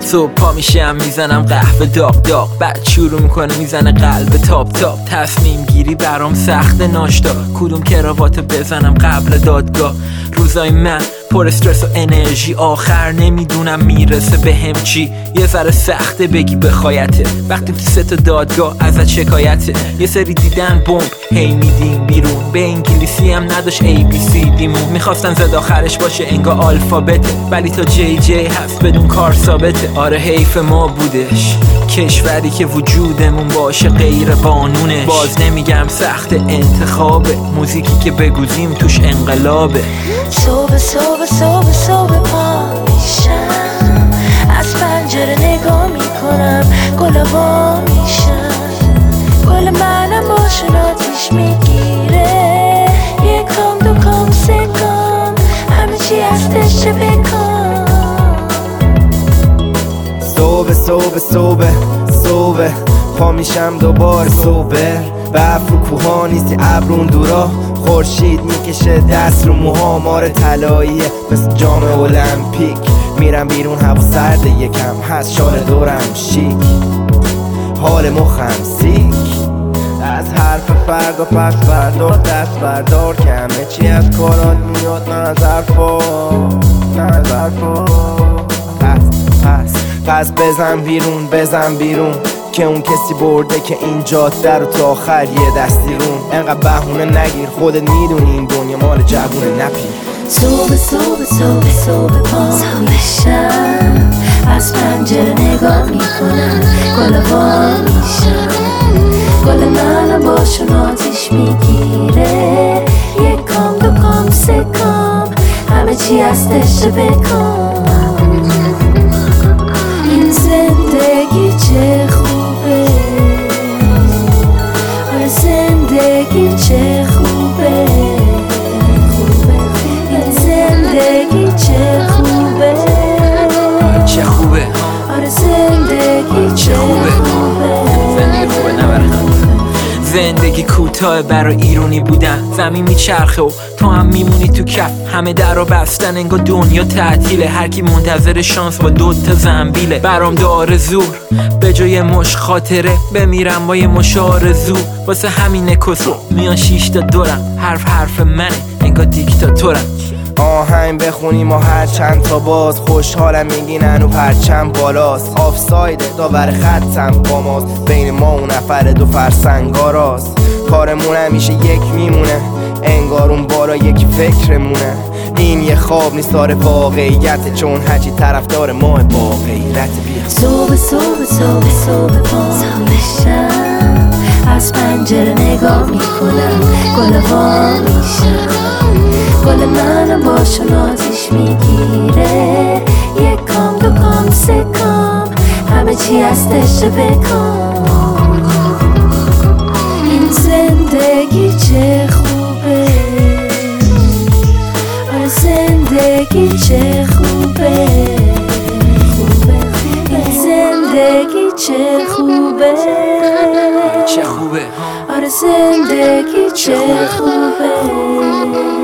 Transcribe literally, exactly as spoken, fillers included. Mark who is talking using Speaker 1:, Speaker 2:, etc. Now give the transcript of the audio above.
Speaker 1: صبح پا میشم میزنم قهوه داغ داغ، بعد شروع میکنه میزنه قلب تاپ تاپ. تصمیم گیری برام سخت ناشتا، کدوم کراواتو بزنم قبل دادگاه. روزای من پر استرس و انرژی، آخر نمیدونم میرسه به هم چی. یه ذره سخته بگی بخوایته وقتی تو سه تا دادگاه ازت شکایته. یه سری دیدن بمب هی میدیم بیرون، به انگلیسی هم نداشت ای بی سی دیمون. میخواستن زد آخرش باشه انگار آلفابته، ولی تا جی جی هست بدون کار ثابته. آره حیف ما بودش کشوری که وجودمون باشه غیر قانونه. باز نمیگم سخت انتخابه، موزیکی که بگوزیم توش انقلابه.
Speaker 2: صبح صبح صبح صبح پا میشم، از پنجره نگاه میکنم گل وا میشن. گل منم باشون آتیش میگیره، یکم دو کام سه کام همه چی هستش چه بکن.
Speaker 3: صبح صبح صبح صبح پا میشم دوباره صبح. برف رو کوها نیستی ابرون دورا، خورشید میکشه دست رو موها. مار طلاییه مثل جام المپیک، میرم بیرون هوا سرده یکم هست شال دورم شیک. حال مخم سیک از حرف فردا پس بردار دست بردار، کمه چی از کارات میاد نظر پا نظر پا. پس پس پس بزن بیرون بزن بیرون که اون کسی برده که این جاده رو تا آخر یه دستی رون. انقدر بهونه نگیر خودت میدونی این دنیا مال جوونه نپی.
Speaker 2: صبح صبح صبح صبح پا میشم، از پنجره نگاه میکنم گل وا میشن. گل منم باشون آتیش میگیره، یک کام دو کام سه کام همه چی هستش چه بکن. این زندگی چه خوبه، آره زندگی چه خوبه، این زندگی چه خوبه
Speaker 1: چه خوبه،
Speaker 2: آره زندگی چه خوبه.
Speaker 1: زندگی خوبه نبرخم. زندگی کوتاه برای ایرونی بودن، زمین میچرخه و تو هم میمونی تو کف. همه در رو بستن انگار دنیا تعطیله، هر کی منتظر شانس با دوتا زنبیله. برام داره زور به جای مش خاطره، بمیرم با یه مش آرزو. واسه همین کسو میان شیش تا دورم، حرف حرف منه انگار دیکتاتورم.
Speaker 3: آهنگ بخونیم و هر چند تا باز، خوشحالم میگین هنو پرچم بالاست. آفساید داور خطم با ماست، بین ما و نفر دو فرسنگاراست. کارمون همیشه یک میمونه انگار اون بالا یک فکرمونه. این یه خواب نیست داره واقعیت، چون هرچی طرفدار ماه با غیرت. بیا
Speaker 2: صبح صبح صبح صبح پا میشم، از پنجره نگاه میکنم گل وا میشن. گل منم باشون آتیش میگیره، یک کام دو کام سه کام همه چی هستش چه بکن. این زندگی چه خوبه، آره زندگی چه خوبه، این زندگی چه خوبه
Speaker 1: چه خوبه،
Speaker 2: آره زندگی چه خوبه.